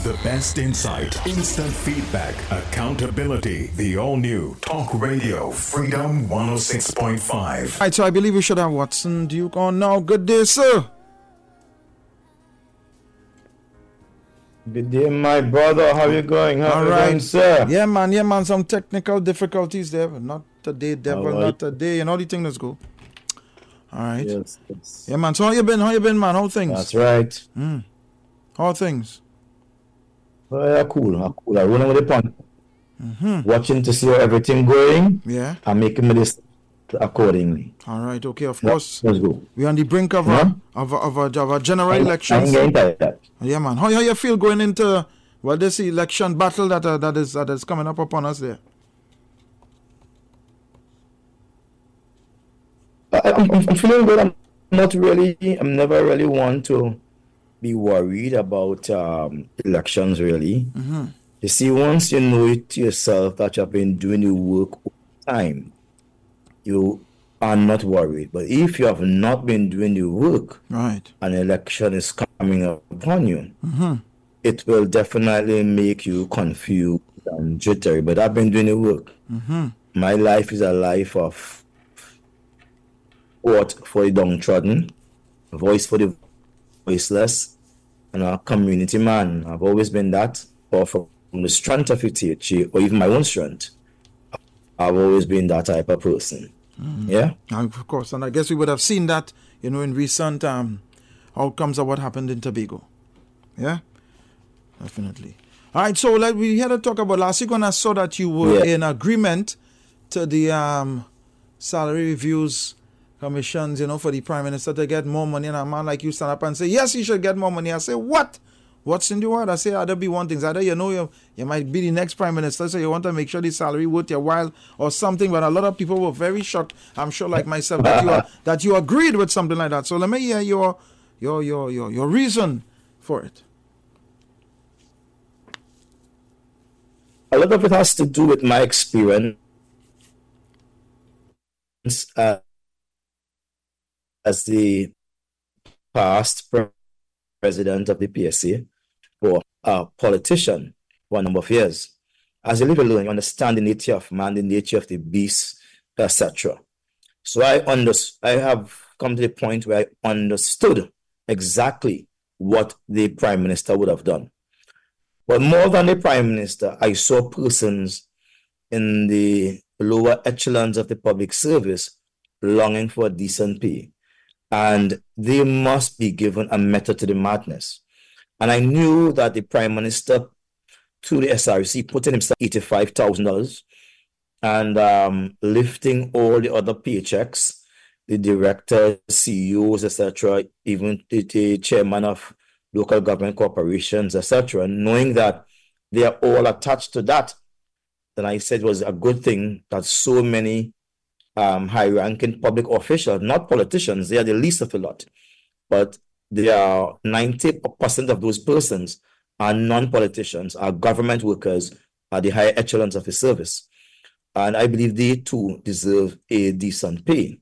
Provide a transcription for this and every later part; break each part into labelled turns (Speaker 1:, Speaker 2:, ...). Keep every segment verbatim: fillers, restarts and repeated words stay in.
Speaker 1: The best insight, instant feedback, accountability. The all-new Talk Radio Freedom one oh six point five.
Speaker 2: All right, so I believe we should have Watson Duke on now. Good day, sir.
Speaker 3: Good day, my brother. How you going? How
Speaker 2: All
Speaker 3: you
Speaker 2: right,
Speaker 3: going, sir?
Speaker 2: Yeah, man. Yeah, man. Some technical difficulties there, but not today, devil.
Speaker 3: All right.
Speaker 2: Not today. And all the things let's go. All right.
Speaker 3: Yes, yes.
Speaker 2: Yeah, man. So how you been? How you been, man? How things?
Speaker 3: That's right.
Speaker 2: Mm. How things?
Speaker 3: Well, yeah, cool. I'm cool. I'm running with the pump.
Speaker 2: Mm-hmm.
Speaker 3: Watching to see how everything going.
Speaker 2: Yeah.
Speaker 3: I'm making my list accordingly.
Speaker 2: All right. Okay. Of
Speaker 3: Yeah,
Speaker 2: course.
Speaker 3: let's go.
Speaker 2: We're on the brink of
Speaker 3: Yeah.
Speaker 2: a of a, of a, of a general
Speaker 3: I
Speaker 2: election.
Speaker 3: ain't getting tired.
Speaker 2: Yeah, man. How, how you feel going into well this election battle that uh, that is that is coming up upon us there?
Speaker 3: I, I'm, I'm feeling good. I'm not really. I'm never really one to be worried about um, elections. Really,
Speaker 2: Mm-hmm.
Speaker 3: you see, once you know it yourself that you've been doing the work all the time, you are not worried. But if you have not been doing the work,
Speaker 2: Right.
Speaker 3: an election is coming upon you,
Speaker 2: Mm-hmm.
Speaker 3: it will definitely make you confused and jittery. But I've been doing the work.
Speaker 2: Mm-hmm.
Speaker 3: My life is a life of support for the downtrodden, voice for the voiceless, and a community man. I've always been that. Or from the strength of T H A, or even my own strength, I've always been that type of person.
Speaker 2: Mm-hmm.
Speaker 3: Yeah?
Speaker 2: And of course, and I guess we would have seen that, you know, in recent um, outcomes of what happened in Tobago. Yeah, definitely. All right, so like we had to talk about last week when I saw that you were
Speaker 3: Yeah.
Speaker 2: in agreement to the um, salary reviews commissions, you know, for the prime minister to get more money, and a man like you stand up and say, yes, he should get more money. I say, what? What's in the word? I say, either be one thing. Either you know you, you might be the next prime minister, so you want to make sure the salary worth your while or something. But a lot of people were very shocked, I'm sure like myself, that you are, that you agreed with something like that. So let me hear your your your your, your reason for it.
Speaker 3: A lot of it has to do with my experience uh, as the past pre- president of the P S A, or a politician for a number of years. As you live alone, you understand the nature of man, the nature of the beast, et cetera. So I under, I have come to the point where I understood exactly what the prime minister would have done. But more than the prime minister, I saw persons in the lower echelons of the public service longing for a decent pay. And they must be given a method to the madness. And I knew that the prime minister, through the S R C, put in himself eighty-five thousand dollars and um, lifting all the other paychecks, the directors, C E Os, et cetera, even the, the chairman of local government corporations, et cetera, knowing that they are all attached to that, then I said it was a good thing that so many um, high-ranking public officials, not politicians, they are the least of the lot, but they are ninety percent of those persons are non-politicians, are government workers, are the higher echelons of the service. And I believe they too deserve a decent pay.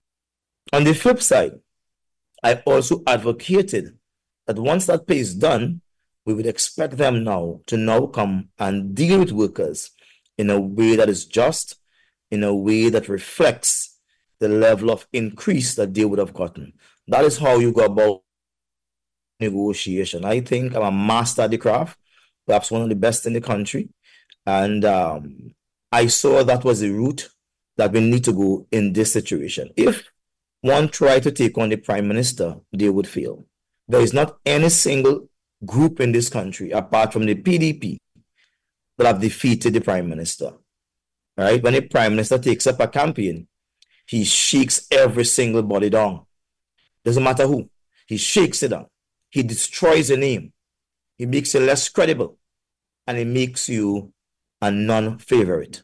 Speaker 3: On the flip side, I also advocated that once that pay is done, we would expect them now to now come and deal with workers in a way that is just, in a way that reflects the level of increase that they would have gotten. That is how you go about negotiation. I think I'm a master at the craft, perhaps one of the best in the country. And um, I saw that was the route that we need to go in this situation. If one tried to take on the prime minister, they would fail. There is not any single group in this country, apart from the P D P, that have defeated the prime minister. Right? When the prime minister takes up a campaign, he shakes every single body down. Doesn't matter who. He shakes it down. He destroys the name. He makes you less credible. And he makes you a non-favorite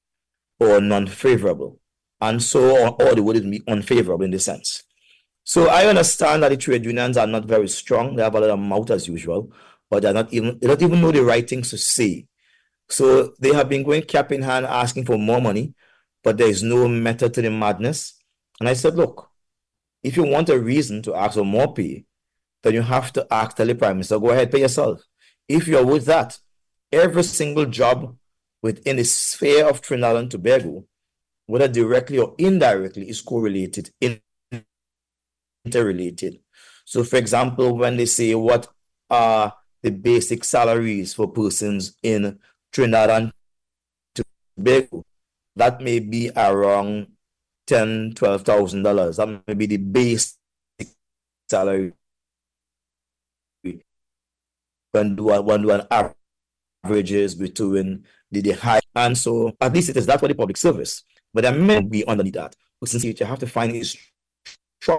Speaker 3: or non-favorable. And so, or the word is unfavorable in this sense. So I understand that the trade unions are not very strong. They have a lot of mouth as usual, but they're not even, they don't even know the right things to say. So they have been going cap in hand asking for more money, but there is no method to the madness. And I said, look, if you want a reason to ask for more pay, then you have to ask the prime minister, go ahead, pay yourself. if you're with that, every single job within the sphere of Trinidad and Tobago, whether directly or indirectly, is correlated, interrelated. So, for example, when they say what are the basic salaries for persons in Trinidad and Tobago, that may be around ten thousand dollars, twelve thousand dollars. That may be the basic salary. When do one do an averages between the, the high, and so at least it is that for the public service. But there may be underneath that. But since you have to find a strong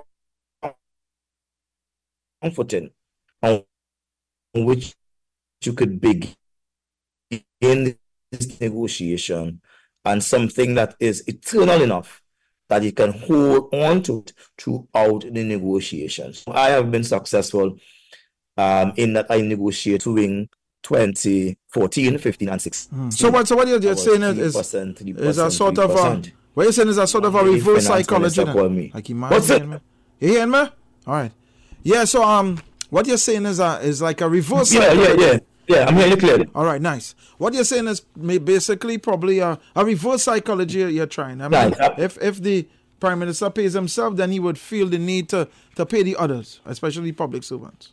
Speaker 3: footing on which you could begin this negotiation, and something that is eternal enough that you can hold on to it throughout the negotiations. I have been successful um, in that I negotiate between twenty fourteen, fifteen, and sixteen.
Speaker 2: Mm. So what? So what you're just saying is, is, is a sort of a, what you're saying is a sort of a reverse psychology. Like you What's it? Me? You hearing me? All right. Yeah. So um, what you're saying is a is like a reverse.
Speaker 3: Yeah,
Speaker 2: psychology.
Speaker 3: yeah, yeah. Yeah, I'm hearing you clearly.
Speaker 2: All right, nice. What you're saying is basically probably a, a reverse psychology you're trying. I mean, nice. if if the Prime Minister pays himself, then he would feel the need to, to pay the others, especially public servants.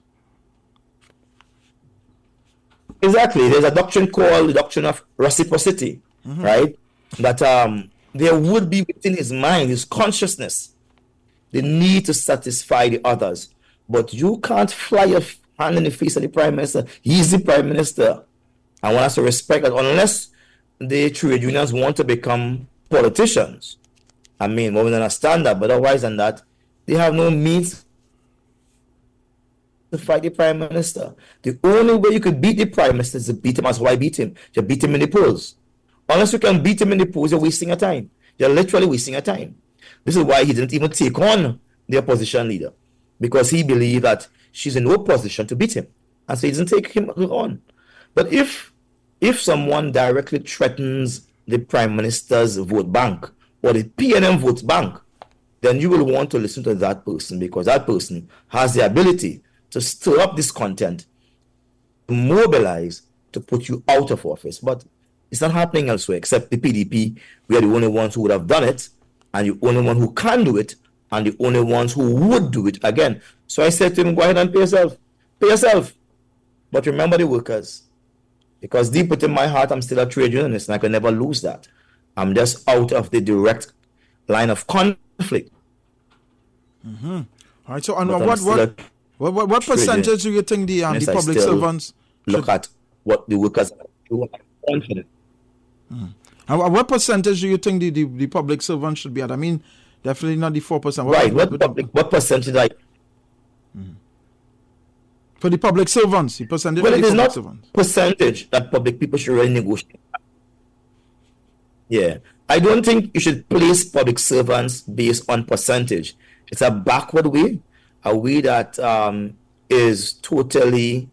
Speaker 3: Exactly. There's a doctrine called the doctrine of reciprocity, mm-hmm. right? That um, there would be within his mind, his consciousness, the need to satisfy the others. But you can't fly your hand in the face of the Prime Minister. He's the Prime Minister. I want us to respect that unless the trade unions want to become politicians. I mean, well, we understand that, but otherwise than that, they have no means to fight the Prime Minister. The only way you could beat the Prime Minister is to beat him as why beat him. You beat him in the polls. Unless you can beat him in the polls, you're wasting your time. You're literally wasting your time. This is why he didn't even take on the opposition leader, because he believed that she's in no position to beat him, and so he doesn't take him on. But if if someone directly threatens the Prime Minister's vote bank or the P N M vote bank, then you will want to listen to that person, because that person has the ability to stir up discontent, to mobilize, to put you out of office. But it's not happening elsewhere, except the P D P. We are the only ones who would have done it, and the only one who can do it, and the only ones who would do it again. So I said to him, go ahead and pay yourself. Pay yourself. But remember the workers. Because deep within my heart, I'm still a trade unionist, and I can never lose that. I'm just out of the direct line of conflict.
Speaker 2: Mm-hmm. All right, so and what what, what what what percentage do you think the um, the public servants
Speaker 3: look should... at what the workers are confident?
Speaker 2: Mm. And what percentage do you think the, the, the public servants should be at? I mean, definitely not the four percent. What,
Speaker 3: right. What, what, public, what percentage? I...
Speaker 2: Mm. For the public servants, the percentage.
Speaker 3: Well,
Speaker 2: it
Speaker 3: is not
Speaker 2: servants.
Speaker 3: Percentage that public people should really negotiate. Yeah, I don't think you should place public servants based on percentage. It's a backward way, a way that um, is totally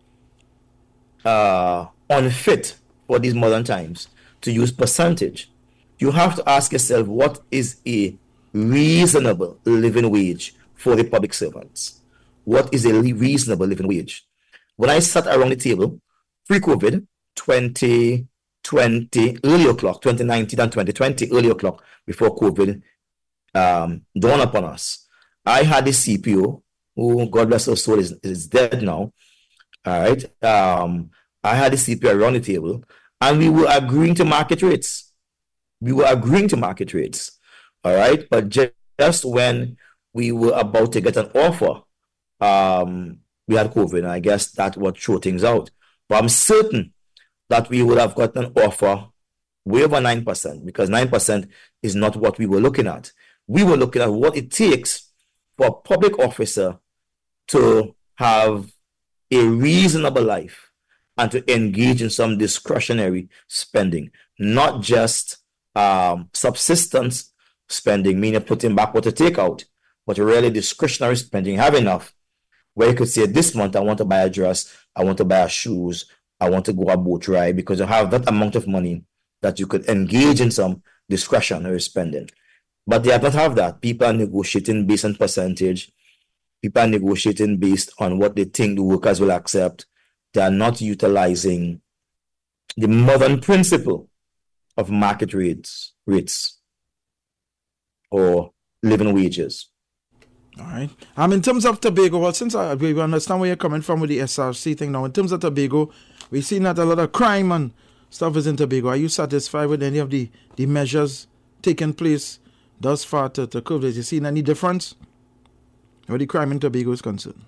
Speaker 3: uh, unfit for these modern times to use percentage. You have to ask yourself, what is a reasonable living wage for the public servants? What is a reasonable living wage? When I sat around the table, pre-COVID, twenty twenty, early o'clock, twenty nineteen and twenty twenty, early o'clock, before COVID um, dawned upon us, I had the C P O, who, God bless her soul, is, is dead now. All right. Um, I had the C P O around the table, and we were agreeing to market rates. We were agreeing to market rates. All right. But just when we were about to get an offer, um, we had COVID, and I guess that would throw things out. But I'm certain that we would have gotten an offer way over nine percent, because nine percent is not what we were looking at. We were looking at what it takes for a public officer to have a reasonable life and to engage in some discretionary spending, not just um, subsistence spending, meaning putting back what to take out, but really discretionary spending. Have enough where you could say, this month I want to buy a dress, I want to buy shoes, I want to go a boat ride, because you have that amount of money that you could engage in some discretionary spending. But they have not have that. People are negotiating based on percentage. People are negotiating based on what they think the workers will accept. they are not utilizing the modern principle of market rates, rates or living wages.
Speaker 2: All right. Um, in terms of Tobago, well, since I, we understand where you're coming from with the S R C thing now, in terms of Tobago, we've seen that a lot of crime and stuff is in Tobago. Are you satisfied with any of the, the measures taking place thus far to, to curb this? You seen any difference where the crime in Tobago is concerned?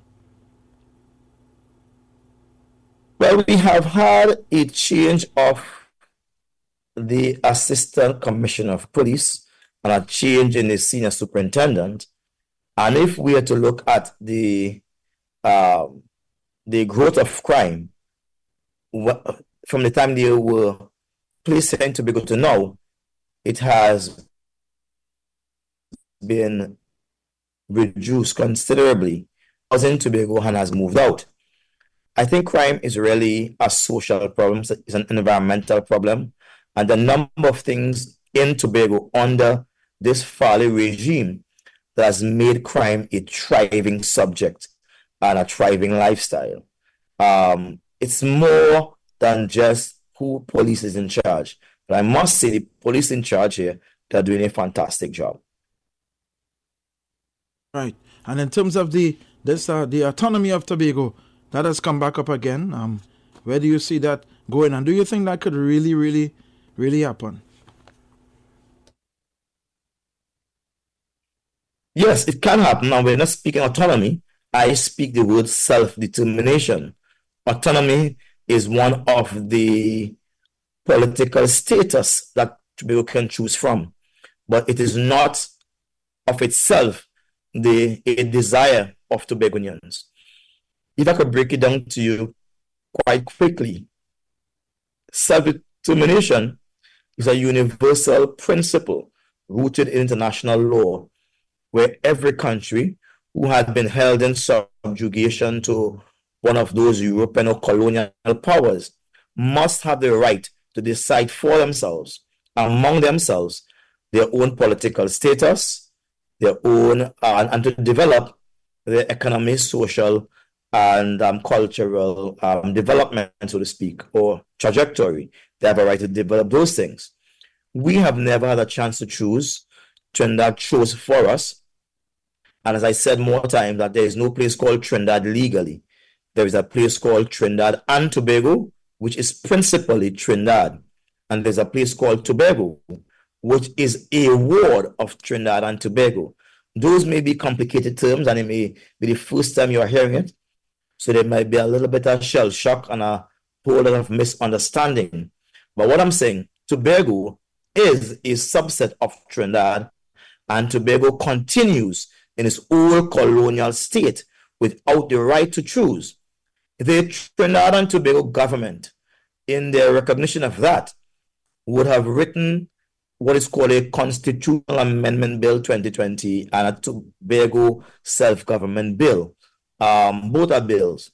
Speaker 3: Well, we have had a change of the Assistant Commissioner of Police and a change in the Senior Superintendent. And if we are to look at the uh, the growth of crime from the time they were placed in Tobago to now, it has been reduced considerably. In Tobago and has moved out. I think crime is really a social problem. It's an environmental problem. And the number of things in Tobago under this Farley regime that has made crime a thriving subject and a thriving lifestyle. Um, it's more than just who police is in charge. But I must say the police in charge here, they're doing a fantastic job.
Speaker 2: Right. And in terms of the this uh, the autonomy of Tobago, that has come back up again. Um, where do you see that going? And do you think that could really, really, really happen?
Speaker 3: Yes, it can happen. Now, we're not speaking autonomy. I speak the word self-determination. Autonomy is one of the political status that Tobago can choose from. But it is not of itself the a desire of Tobagonians. If I could break it down to you quite quickly, self-determination is a universal principle rooted in international law, where every country who had been held in subjugation to one of those European or colonial powers must have the right to decide for themselves, among themselves, their own political status, their own, uh, and to develop their economic, social, and um, cultural um, development, so to speak, or trajectory. They have a right to develop those things. We have never had a chance to choose. Trinidad chose for us. And as I said more times, that there is no place called Trinidad legally. There is a place called Trinidad and Tobago, which is principally Trinidad. And there's a place called Tobago, which is a ward of Trinidad and Tobago. Those may be complicated terms, and it may be the first time you are hearing it. So there might be a little bit of shell shock and a whole lot of misunderstanding. But what I'm saying, Tobago is a subset of Trinidad, and Tobago continues in its old colonial state without the right to choose. The Trinidad and Tobago government, in their recognition of that, would have written what is called a Constitutional Amendment Bill twenty twenty and a Tobago Self-Government Bill. Um, both are bills.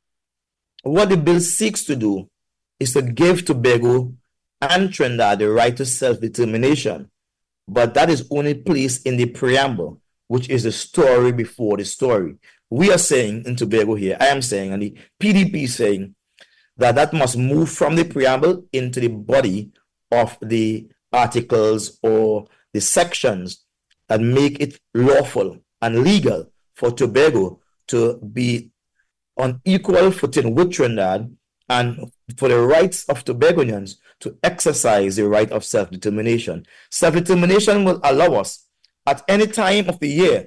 Speaker 3: What the bill seeks to do is to give Tobago and Trinidad the right to self-determination, but that is only placed in the preamble, which is the story before the story. We are saying in Tobago here, I am saying, and the P D P is saying, that that must move from the preamble into the body of the articles or the sections that make it lawful and legal for Tobago to be on equal footing with Trinidad, and for the rights of Tobagonians to exercise the right of self-determination. Self-determination will allow us at any time of the year,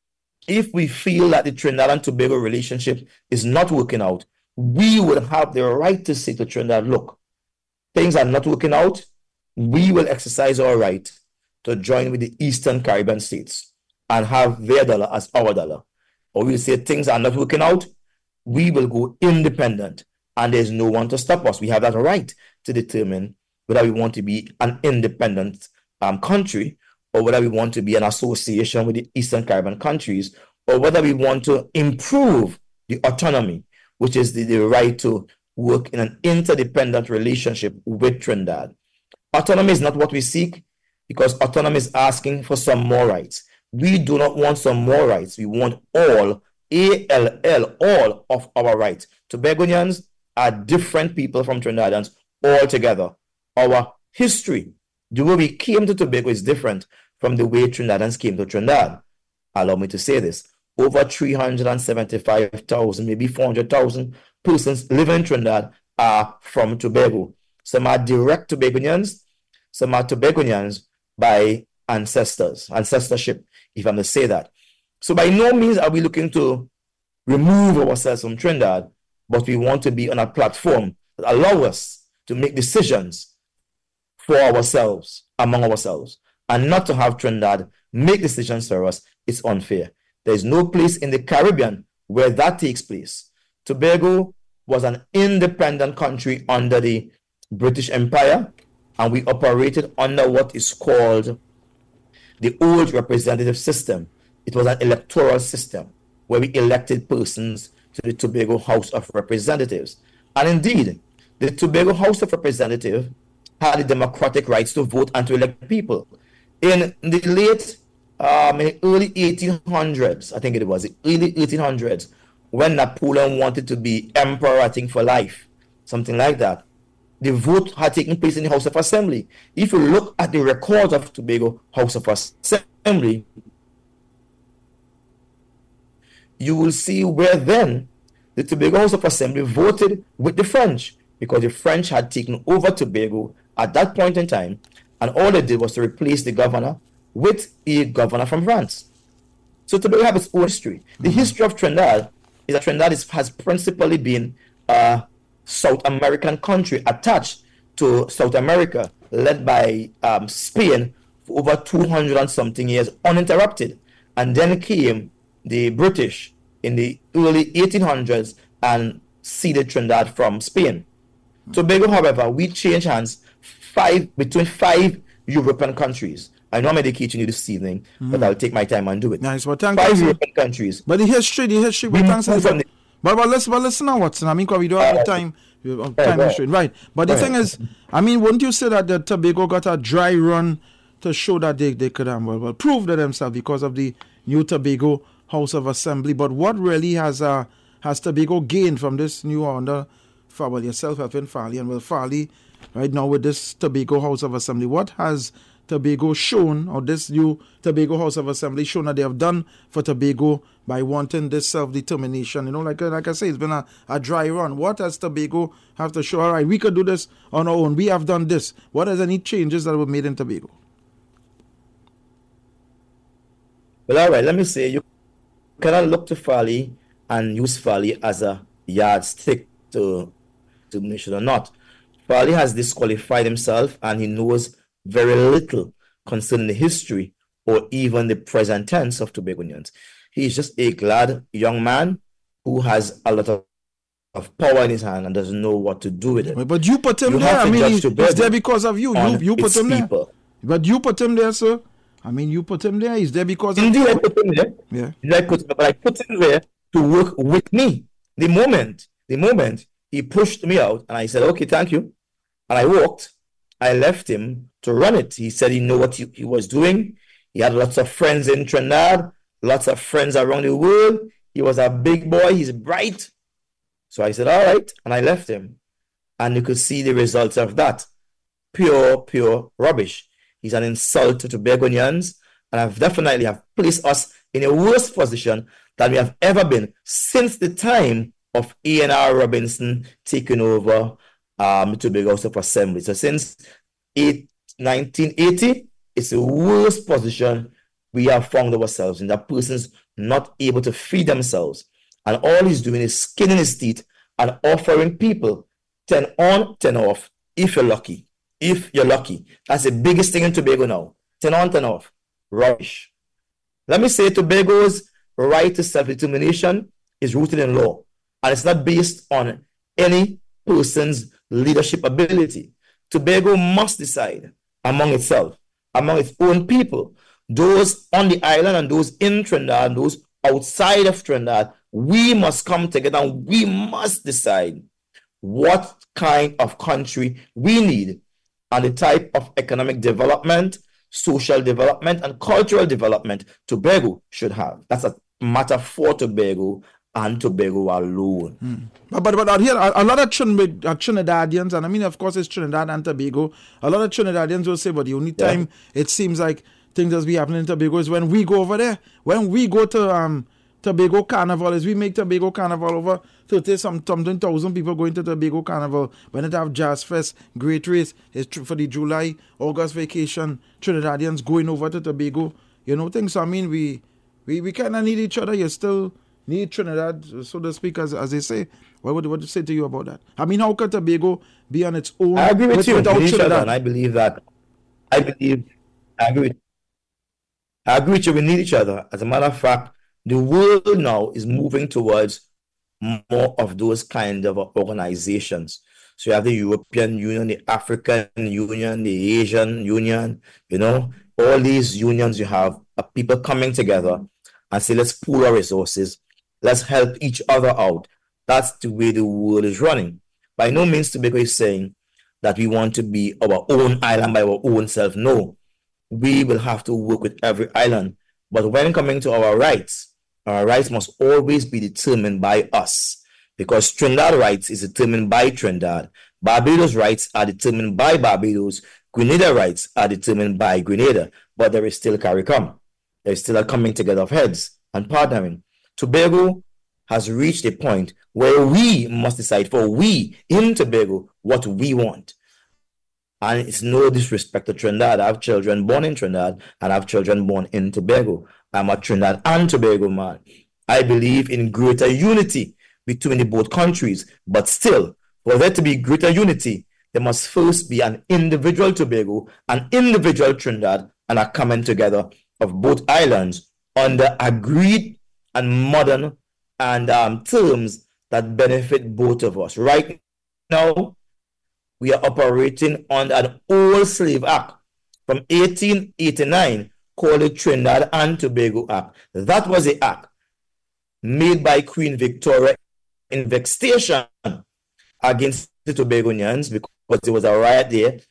Speaker 3: if we feel that the Trinidad and Tobago relationship is not working out, we would have the right to say to Trinidad, look, things are not working out. We will exercise our right to join with the Eastern Caribbean states and have their dollar as our dollar. Or we'll say things are not working out. We will go independent, and there's no one to stop us. We have that right to determine whether we want to be an independent um, country, or whether we want to be an association with the Eastern Caribbean countries, or whether we want to improve the autonomy, which is the, the right to work in an interdependent relationship with Trinidad. Autonomy is not what we seek, because autonomy is asking for some more rights. We do not want some more rights. We want all, A L L, all of our rights. Tobagonians, are different people from Trinidadians altogether. Our history, the way we came to Tobago is different from the way Trinidadians came to Trinidad. Allow me to say this. Over three hundred seventy-five thousand, maybe four hundred thousand persons living in Trinidad are from Tobago. Some are direct Tobagonians, some are Tobagonians by ancestors, ancestorship, if I may say that. So by no means are we looking to remove ourselves from Trinidad, but we want to be on a platform that allows us to make decisions for ourselves, among ourselves, and not to have Trinidad make decisions for us. It's unfair. There is no place in the Caribbean where that takes place. Tobago was an independent country under the British Empire, and we operated under what is called the old representative system. It was an electoral system where we elected persons to the Tobago House of Representatives. And indeed, the Tobago House of Representatives had the democratic rights to vote and to elect people. In the late, um, in the early eighteen hundreds, I think it was, the early eighteen hundreds, when Napoleon wanted to be emperor, I think, for life, something like that, the vote had taken place in the House of Assembly. If you look at the records of Tobago House of Assembly, you will see where then the Tobago House of Assembly voted with the French, because the French had taken over Tobago at that point in time, and all they did was to replace the governor with a governor from France. So Tobago has its own history. Mm-hmm. The history of Trinidad is that Trinidad is, has principally been a South American country attached to South America, led by um, Spain for over two hundred and something years uninterrupted. And then came the British in the early eighteen hundreds and ceded Trinidad from Spain. Mm-hmm. Tobago, however, we changed hands five between five European countries. I know I'm educating you this evening, mm-hmm. but I'll take my time and do it.
Speaker 2: Nice. Well, thank
Speaker 3: five
Speaker 2: you,
Speaker 3: European countries.
Speaker 2: But the history, the history, but thanks. But, but listen, but listen now, Watson. I mean, because we don't have uh, the time. Time yeah, history, right? But the right. thing is, I mean, wouldn't you say that the Tobago got a dry run to show that they, they could um, well, well prove to themselves because of the new Tobago House of Assembly? But what really has uh, has Tobago gained from this new under, well, yourself have been Farley and well, Farley, right now with this Tobago House of Assembly? What has Tobago shown, or this new Tobago House of Assembly shown that they have done for Tobago by wanting this self-determination? You know, like, like I say, it's been a, a dry run. What has Tobago have to show? All right, we could do this on our own. We have done this. What are any changes that were made in Tobago?
Speaker 3: Well, all right, let me say, you cannot look to Farley and use Farley as a yardstick to determination or not. Farley has disqualified himself, and he knows very little concerning the history or even the present tense of Tobagonians. He is just a glad young man who has a lot of, of power in his hand and doesn't know what to do with it.
Speaker 2: But you put him you there. I mean, he's, he's there because of you. You, you put him people. there. But you put him there, sir. I mean, you put him there. He's there because of
Speaker 3: Indeed,
Speaker 2: you.
Speaker 3: I put him there.
Speaker 2: Yeah.
Speaker 3: I put, but I put him there to work with me. The moment, the moment he pushed me out, and I said, okay, thank you. And I walked. I left him to run it. He said he knew what he, he was doing. He had lots of friends in Trinidad, lots of friends around the world. He was a big boy. He's bright. So I said, all right. And I left him. And you could see the results of that. Pure, pure rubbish. He's an insult to Tobagonians. And I've definitely have placed us in a worse position than we have ever been since the time of A N R Robinson taking over Um, Tobago House of Assembly. So since nineteen eighty, it's the worst position we have found ourselves in, that persons not able to feed themselves. And all he's doing is skinning his teeth and offering people ten on, ten off, if you're lucky. If you're lucky. That's the biggest thing in Tobago now. ten on, ten off. Rubbish. Let me say Tobago's right to self-determination is rooted in law. And it's not based on any person's leadership ability. Tobago must decide among itself, among its own people, those on the island and those in Trinidad and those outside of Trinidad. We must come together and we must decide what kind of country we need and the type of economic development, social development, and cultural development Tobago should have. That's a matter for Tobago and Tobago alone.
Speaker 2: Mm. But, but but here a, a lot of Trin, uh, Trinidadians, and I mean of course it's Trinidad and Tobago. A lot of Trinidadians will say, but the only time yeah. it seems like things that's be happening in Tobago is when we go over there. When we go to um Tobago Carnival, is we make Tobago Carnival over thirty some something thousand people going to Tobago Carnival. When it have Jazz Fest, Great Race, it's tr- for the July, August vacation, Trinidadians going over to Tobago, you know, things. So I mean we we, we kinda need each other. You still need Trinidad, so to speak, as as they say. What would what to say to you about that? I mean, how could Tobago be on its own?
Speaker 3: I agree with, with you.
Speaker 2: Without
Speaker 3: Trinidad?
Speaker 2: Trinidad?
Speaker 3: And I believe that. I believe. I agree. With, I agree with you. We need each other. As a matter of fact, the world now is moving towards more of those kind of organizations. So you have the European Union, the African Union, the Asian Union. You know, all these unions. You have uh, people coming together and say, let's pool our resources. Let's help each other out. That's the way the world is running. By no means Tobago is saying that we want to be our own island by our own self. No, we will have to work with every island. But when coming to our rights, our rights must always be determined by us, because Trinidad rights is determined by Trinidad. Barbados rights are determined by Barbados. Grenada rights are determined by Grenada. But there is still CARICOM. There is still a coming together of heads and partnering. Tobago has reached a point where we must decide for we in Tobago what we want. And it's no disrespect to Trinidad. I have children born in Trinidad and I have children born in Tobago. I'm a Trinidad and Tobago man. I believe in greater unity between the both countries. But still, for there to be greater unity, there must first be an individual Tobago, an individual Trinidad, and a coming together of both islands under agreed and modern and um, terms that benefit both of us. Right now, we are operating under an old slave act from eighteen eighty-nine called the Trinidad and Tobago Act. That was the act made by Queen Victoria in vexation against the Tobagonians, because there was a riot there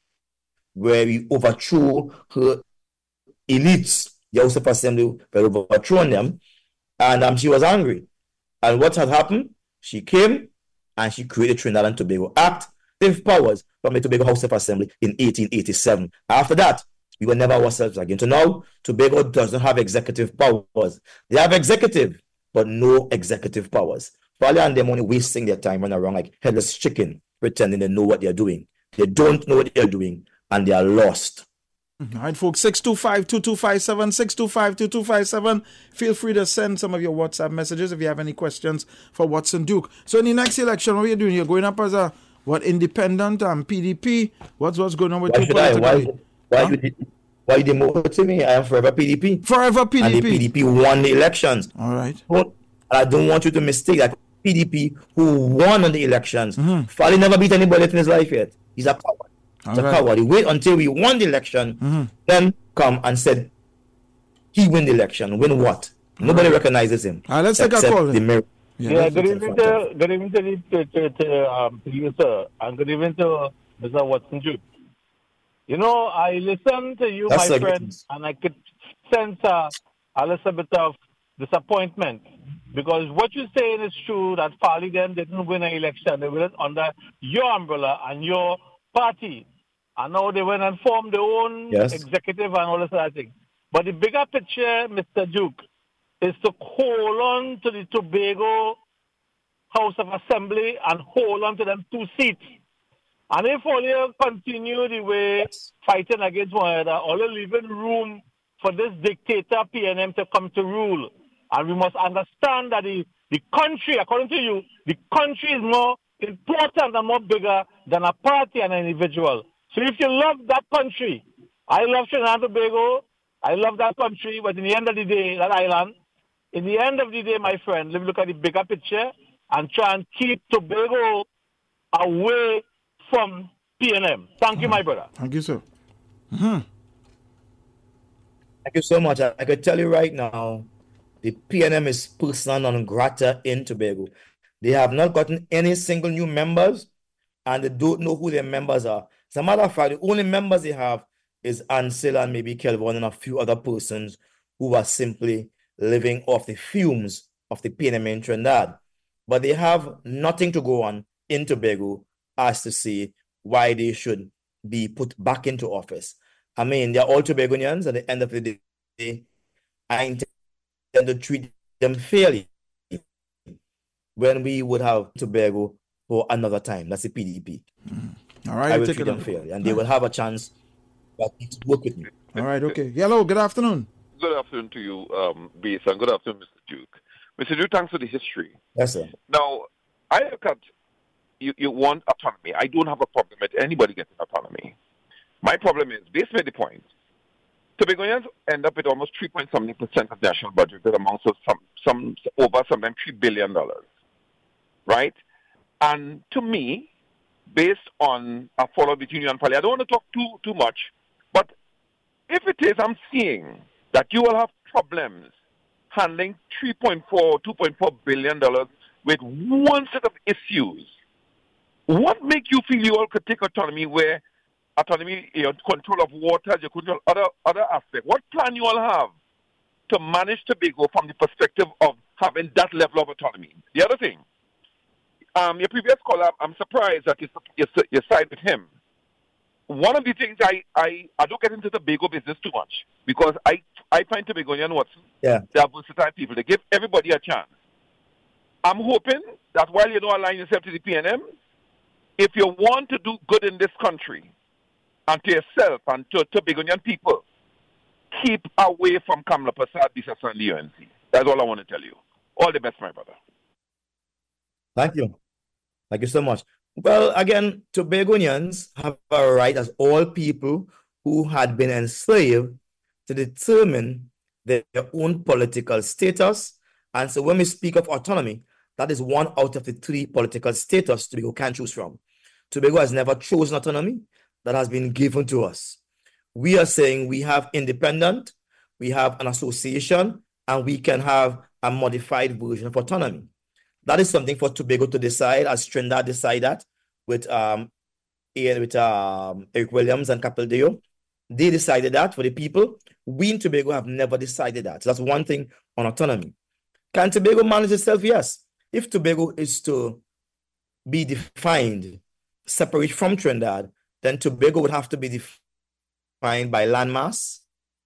Speaker 3: where we overthrew her elites. The House of Assembly were overthrown them, and um, she was angry. And what had happened? She came and she created Trinidad and Tobago Act, with powers from the Tobago House of Assembly in eighteen eighty-seven. After that, we were never ourselves again. So now, Tobago doesn't have executive powers. They have executive, but no executive powers. Fali and them only wasting their time running around like headless chicken, pretending they know what they're doing. They don't know what they're doing, and they are lost.
Speaker 2: All right, folks, six two five, two two five seven, six two five, two two five seven. Feel free to send some of your WhatsApp messages if you have any questions for Watson Duke. So in the next election, what are you doing? You're going up as a, what, independent and um, P D P? What's what's going on with
Speaker 3: why
Speaker 2: you politically?
Speaker 3: Why, why, huh? you, why you demoted to me? I am forever P D P.
Speaker 2: Forever P D P.
Speaker 3: And the P D P won the elections.
Speaker 2: All right.
Speaker 3: But I don't want you to mistake that P D P who won on the elections.
Speaker 2: Mm-hmm.
Speaker 3: Fali never beat anybody in his life yet. He's a coward. He's
Speaker 2: All
Speaker 3: a
Speaker 2: right.
Speaker 3: coward. He wait until we won the election,
Speaker 2: mm-hmm.
Speaker 3: then come and said he win the election. Win what? All Nobody right. recognizes him.
Speaker 2: All right, let's take a call.
Speaker 3: The mir-
Speaker 4: yeah, yeah good evening to good evening to the to, to, to, um, producer, and good evening to Mister Watson Duke. You know, I listened to you,
Speaker 3: That's
Speaker 4: my
Speaker 3: a
Speaker 4: friend, and I could sense uh, a little bit of disappointment, because what you're saying is true, that Fali them didn't win an election. They win it under your umbrella and your party. And now they went and formed their own
Speaker 3: yes.
Speaker 4: executive and all this other thing. But the bigger picture, Mister Duke, is to hold on to the Tobago House of Assembly and hold on to them two seats. And if all you continue the way fighting against one another, all you leaving room for this dictator P N M to come to rule. And we must understand that the, the country, according to you, the country is more important and more bigger than a party and an individual. So if you love that country, I love Trinidad and Tobago, I love that country, but in the end of the day, that island, in the end of the day, my friend, let me look at the bigger picture and try and keep Tobago away from P N M. Thank you, my brother.
Speaker 2: Thank you, sir. Mm-hmm.
Speaker 3: Thank you so much. I, I can tell you right now, the P N M is persona non grata in Tobago. They have not gotten any single new members, and they don't know who their members are. As a matter of fact, the only members they have is Ansel and maybe Kelvin and a few other persons who are simply living off the fumes of the P N M in Trinidad. But they have nothing to go on in Tobago as to say why they should be put back into office. I mean, they're all Tobagonians. At the end of the day, I intend to treat them fairly when we would have Tobago for another time. That's the P D P.
Speaker 2: Mm. All right,
Speaker 3: I will treat them fairly, and they will have a chance to work with me.
Speaker 2: All right, okay. Hello, good afternoon.
Speaker 5: Good afternoon to you, um, Base, and good afternoon, Mister Duke. Mister Duke, thanks for the history.
Speaker 3: Yes, sir.
Speaker 5: Now, I look at you, you want autonomy. I don't have a problem with anybody getting autonomy. My problem is, Base made the point, Tobagonians end up with almost three point seven percent of national budget that amounts to some, some over sometimes three billion dollars, right? And to me, based on a follow between you and Pali, I don't want to talk too too much, but if it is, I'm seeing that you will have problems handling three point four, two point four billion dollars with one set of issues. What makes you feel you all could take autonomy where autonomy, your control of water, your control other other aspects? What plan you all have to manage Tobago from the perspective of having that level of autonomy? The other thing, um, your previous caller, I'm surprised that you you, you side with him. One of the things I, I, I don't get into the Tobago business too much because I I find Tobagonian Watson,
Speaker 3: yeah.
Speaker 5: they are versatile people. They give everybody a chance. I'm hoping that while you don't align yourself to the P N M, if you want to do good in this country and to yourself and to Tobagonian people, keep away from Kamla Persad, Bisasa, and the U N C. That's all I want to tell you. All the best, my brother.
Speaker 3: Thank you. Thank you so much. Well, again, Tobagonians have a right, as all people who had been enslaved, to determine their own political status. And so when we speak of autonomy, that is one out of the three political status Tobago can choose from. Tobago has never chosen autonomy. That has been given to us. We are saying we have independent, we have an association, and we can have a modified version of autonomy. That is something for Tobago to decide, as Trinidad decided that with um with um Eric Williams and Capildeo. They decided that for the people. We in Tobago have never decided that. So that's one thing on autonomy. Can Tobago manage itself? Yes. If Tobago is to be defined separate from Trinidad, then Tobago would have to be defined by landmass,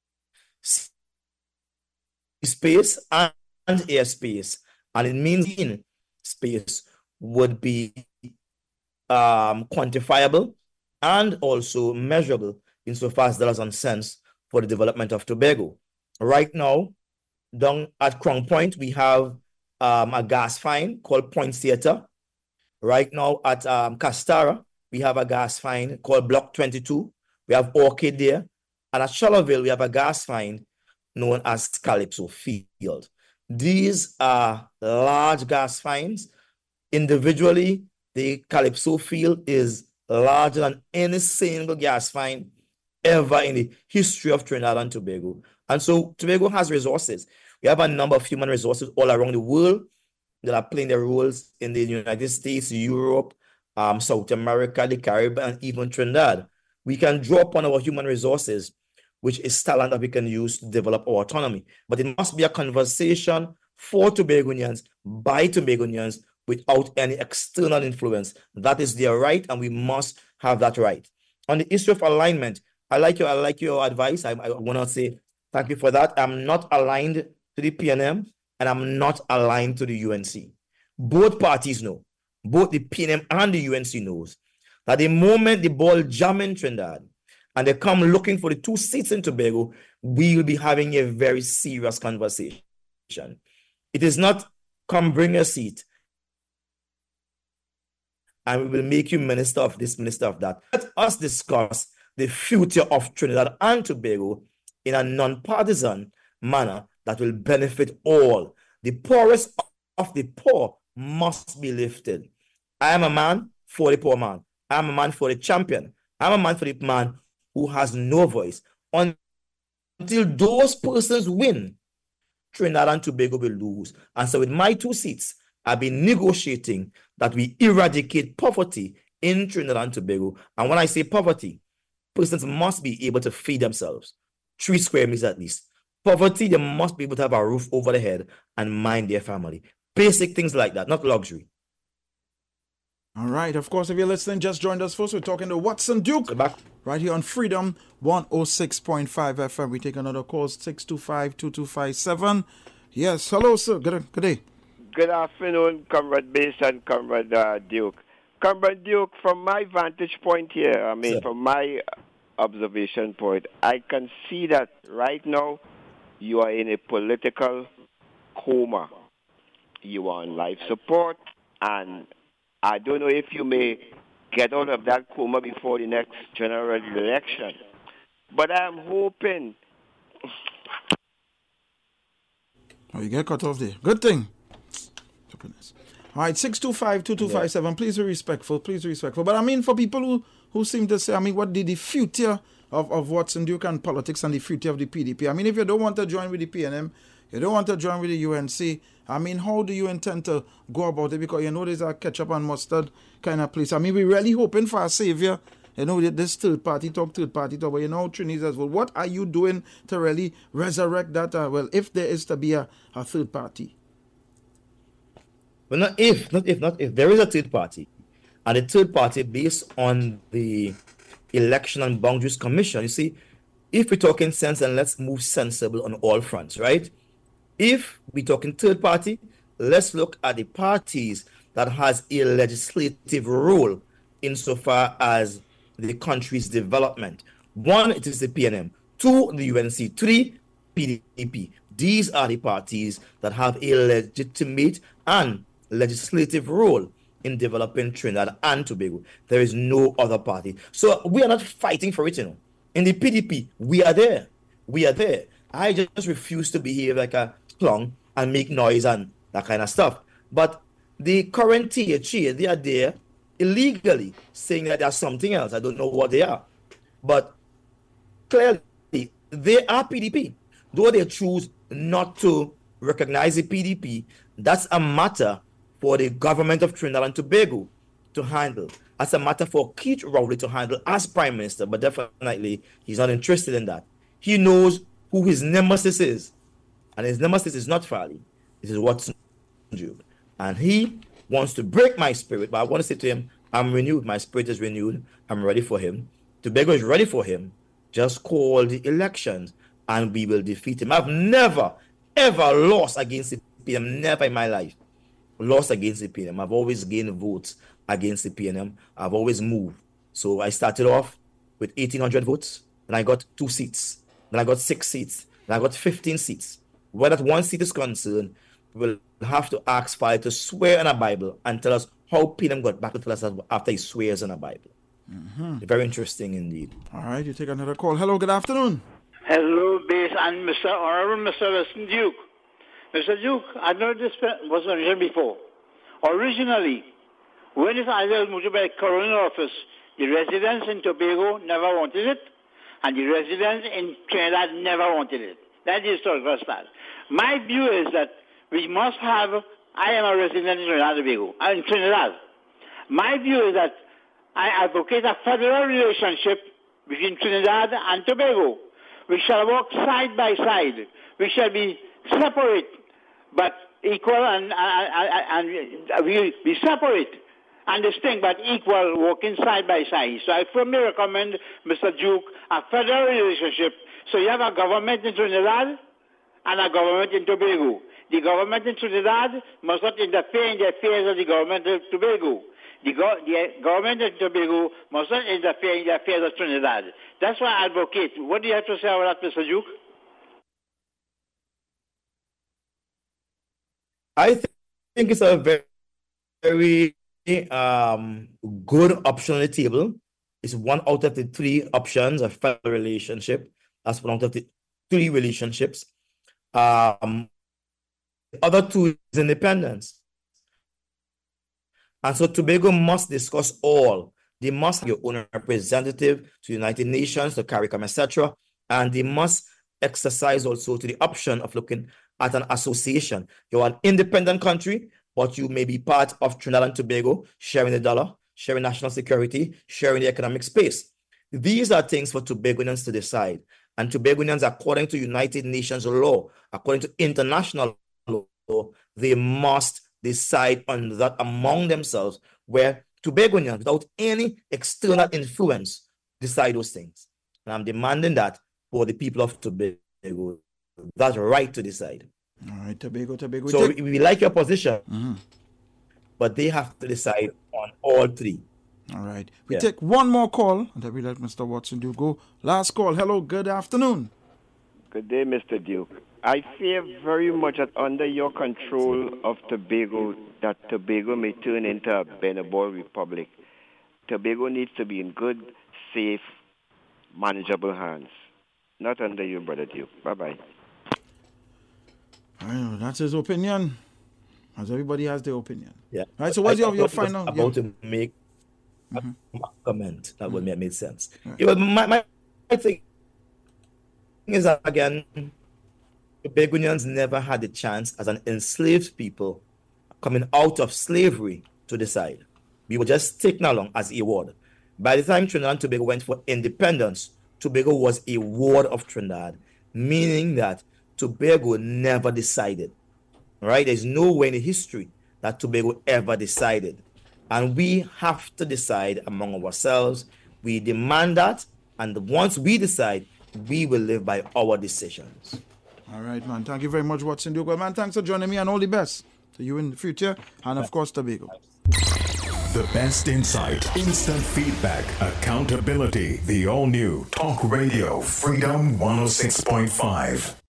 Speaker 3: space, and airspace. And it means in space would be um, quantifiable and also measurable insofar as dollars and cents for the development of Tobago. Right now, down at Crown Point, we have um, a gas find called Point Theatre. Right now at um, Castara, we have a gas find called Block twenty-two. We have Orchid there. And at Charlottesville, we have a gas find known as Calypso Field. These are large gas finds. Individually, the Calypso Field is larger than any single gas find ever in the history of Trinidad and Tobago. And so Tobago has resources. We have a number of human resources all around the world that are playing their roles in the United States, Europe, um, South America, the Caribbean, and even Trinidad. We can draw upon our human resources, which is talent that we can use to develop our autonomy. But it must be a conversation for Tobagonians, by Tobagonians, without any external influence. That is their right, and we must have that right. On the issue of alignment, I like your, I like your advice. I, I want to say thank you for that. I'm not aligned to the P N M, and I'm not aligned to the U N C. Both parties know, both the P N M and the U N C knows, that the moment the ball jam in Trinidad and they come looking for the two seats in Tobago, we will be having a very serious conversation. It is not come bring a seat and we will make you minister of this, minister of that. Let us discuss the future of Trinidad and Tobago in a non-partisan manner that will benefit all. The poorest of the poor must be lifted. I am a man for the poor man. I am a man for the champion. I am a man for the man who has no voice. Until those persons win, Trinidad and Tobago will lose. And so with my two seats, I've been negotiating that we eradicate poverty in Trinidad and Tobago. And when I say poverty, persons must be able to feed themselves, three square meters at least. poverty, they must be able to have a roof over their head and mind their family. Basic things like that, not luxury.
Speaker 2: All right. Of course, if you're listening, just joined us first. We're talking to Watson Duke
Speaker 3: So back.
Speaker 2: right here on Freedom one oh six point five F M. We take another call, six two five, two two five seven. Yes. Hello, sir. Good, good day.
Speaker 6: Good afternoon, Comrade Bass and Comrade uh, Duke. Comrade Duke, from my vantage point here, I mean,
Speaker 3: Sir.
Speaker 6: from my observation point, I can see that right now you are in a political coma. You are on life support, and I don't know if you may get out of that coma before the next general election. But I'm hoping...
Speaker 2: Oh, you get cut off there. Good thing. All right, six two five, two two five seven. Please be respectful. Please be respectful. But I mean, for people who, who seem to say, I mean, what did the future of, of Watson Duke and politics and the future of the P D P? I mean, if you don't want to join with the P N M, you don't want to join with the U N C, I mean, how do you intend to go about it? Because you know there's a ketchup and mustard kind of place. I mean, we're really hoping for a savior. You know, this third party talk, third party talk. But you know, Trinidad says, well, what are you doing to really resurrect that? Uh, well, if there is to be a, a third party.
Speaker 3: Well, not if, not if, not if. There is a third party. And the third party, based on the Election and Boundaries Commission, you see, if we're talking sense, then let's move sensible on all fronts, right? If we're talking third party, let's look at the parties that has a legislative role insofar as the country's development. One, it is the P N M. Two, the U N C. Three, P D P. These are the parties that have a legitimate and legislative role in developing Trinidad and Tobago. There is no other party. So we are not fighting for it, you know. In the P D P, we are there. We are there. I just refuse to behave like a clown and make noise and that kind of stuff. But the current T H A, they are there illegally, saying that there's something else. I don't know what they are. But clearly, they are P D P. Though they choose not to recognize the P D P, that's a matter for the government of Trinidad and Tobago to handle. That's a matter for Keith Rowley to handle as Prime Minister, but definitely he's not interested in that. He knows who his nemesis is, and his nemesis is not Farley. It is Watson Duke. And he wants to break my spirit, but I want to say to him, I'm renewed. My spirit is renewed. I'm ready for him. Tobago is ready for him. Just call the elections, and we will defeat him. I've never, ever lost against the P N M, never in my life. Lost against the P N M. I've always gained votes against the P N M. I've always moved. So I started off with eighteen hundred votes, and I got two seats. Then I got six seats. Then I got fifteen seats. Where that one seat is concerned, we'll have to ask Farley to swear on a Bible and tell us how P N M got back to tell us after he swears on a Bible. Mm-hmm. Very interesting indeed.
Speaker 2: All right, you take another call. Hello, good afternoon.
Speaker 7: Hello, Bass and Mister Honorable Mister Watson Duke. Mister Duke, I know this was mentioned before. Originally, when this idea was moved by the colonial office, the residents in Tobago never wanted it, and the residents in Trinidad never wanted it. That is the first part. My view is that we must have, I am a resident in Trinidad and Tobago, in Trinidad. My view is that I advocate a federal relationship between Trinidad and Tobago. We shall walk side by side. We shall be separate, but equal, and, and, and we be separate and distinct, but equal, walking side by side. So I firmly recommend, Mister Duke, a federal relationship. So you have a government in Trinidad and a government in Tobago. The government in Trinidad must not interfere in the affairs of the government of Tobago. The, go- the government of Tobago must not interfere in the affairs of Trinidad. That's why I advocate. What do you have to say about that, Mister Duke?
Speaker 3: I th- think it's a very, very um, good option on the table. It's one out of the three options, a federal relationship. That's one out of the three relationships. Um, the other two is independence. And so Tobago must discuss all. They must have your own representative to the United Nations, to CARICOM, et cetera. And they must exercise also to the option of looking at an association. You're an independent country, but you may be part of Trinidad and Tobago, sharing the dollar, sharing national security, sharing the economic space. These are things for Tobagonians to decide. And Tobagonians, according to United Nations law, according to international law, they must decide on that among themselves, where Tobagonians, without any external influence, decide those things. And I'm demanding that for the people of Tobago, that right to decide.
Speaker 2: All right, Tobago, Tobago.
Speaker 3: So
Speaker 2: take...
Speaker 3: we, we like your position,
Speaker 2: mm-hmm.
Speaker 3: but they have to decide on all three.
Speaker 2: All right. We
Speaker 3: yeah.
Speaker 2: take one more call, and then we let Mister Watson do go. Last call. Hello, good afternoon.
Speaker 6: Good day, Mister Duke. I fear very much that under your control of Tobago, that Tobago may turn into a Benabor Republic. Tobago needs to be in good, safe, manageable hands. Not under you, Brother Duke. Bye-bye.
Speaker 2: I know, that's his opinion. As everybody has their opinion.
Speaker 3: Yeah.
Speaker 2: All right, so what's
Speaker 3: I,
Speaker 2: your,
Speaker 3: I
Speaker 2: your
Speaker 3: was
Speaker 2: final...
Speaker 3: about
Speaker 2: yeah.
Speaker 3: to make mm-hmm. a comment that mm-hmm. would make, make sense.
Speaker 2: Right.
Speaker 3: Yeah, but my, my thing is that, again, the Tobagonians never had the chance as an enslaved people coming out of slavery to decide. We were just taken along as a ward. By the time Trinidad and Tobago went for independence, Tobago was a ward of Trinidad, meaning that Tobago never decided. Right? There's no way in the history that Tobago ever decided. And we have to decide among ourselves. We demand that, and once we decide, we will live by our decisions.
Speaker 2: All right, man. Thank you very much, Watson Duke. Well, man, thanks for joining me, and all the best to you in the future, and of course, Tobago.
Speaker 1: The best insight, instant feedback, accountability. The all-new Talk Radio Freedom one oh six point five.